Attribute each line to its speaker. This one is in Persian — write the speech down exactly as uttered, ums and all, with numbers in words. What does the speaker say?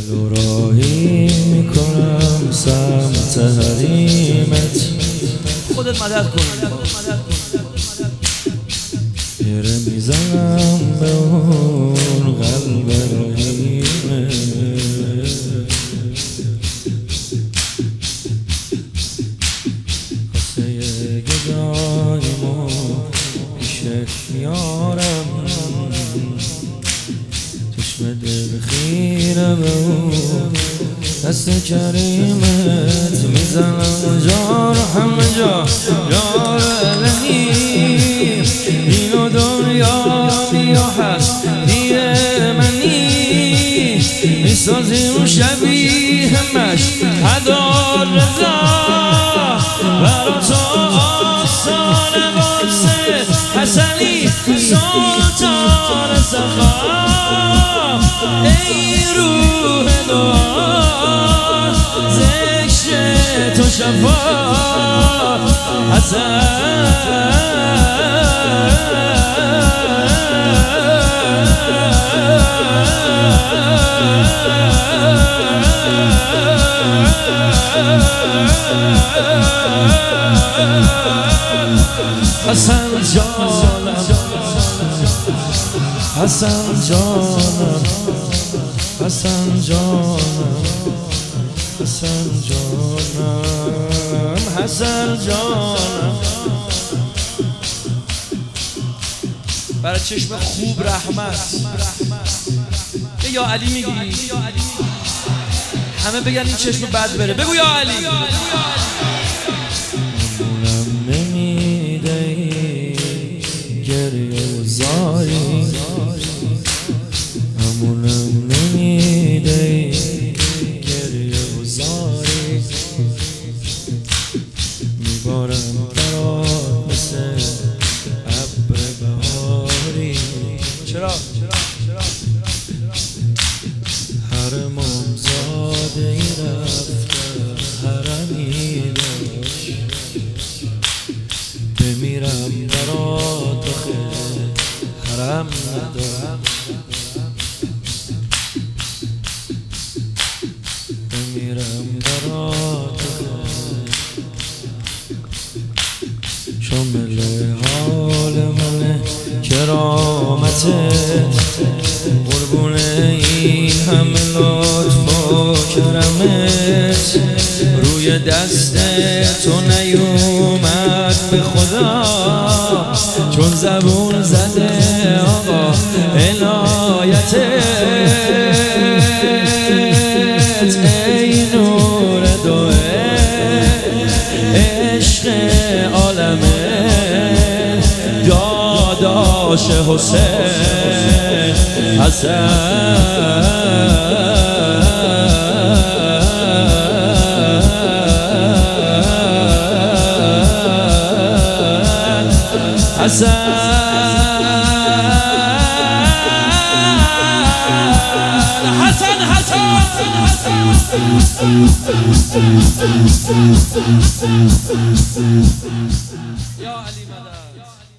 Speaker 1: دل و راهی میکنم سمت حریمت.
Speaker 2: خودت مدد کن.
Speaker 1: گره میزنم به اون قلب رحیمت. کاسه گداییمو پیشت میارم، چشم دل خیره به اون دست کریمت. میزنم جا رو همه جا یار الهی، این و دنیا بیا هست دیه منی. میسازیم شبیه مشهد رضا، برا تو آسان واسه حسنی سلطان سخا. ای روح دعا ذکر تو شفا حسن. حسن جانم، حسن جانم، حسن جانم، حسن جانم، حسن جانم.
Speaker 2: برای چشم خوب رحمت. یا علی میگی همه بگن این چشم بد بره، بگو یا علی.
Speaker 1: همونم نمیده گریه و زاری، همونم نمیده گریه و زاری. میبارم برات مثل ابر بهاری.
Speaker 2: چرا؟
Speaker 1: حرمم زاده ای رفته حرمی داشت، بمیرم برات خیلی حرم ندارم. بمیرم برات شامل حال من کرامتت، قربون این همه لطف و کرمت. روی دست تو نیومد به خدا چون زبون زده آقا عنایتت. ای نور دو عشق عالمه داداش حسین حسن. حسن حسن حسن. یا علی مدد.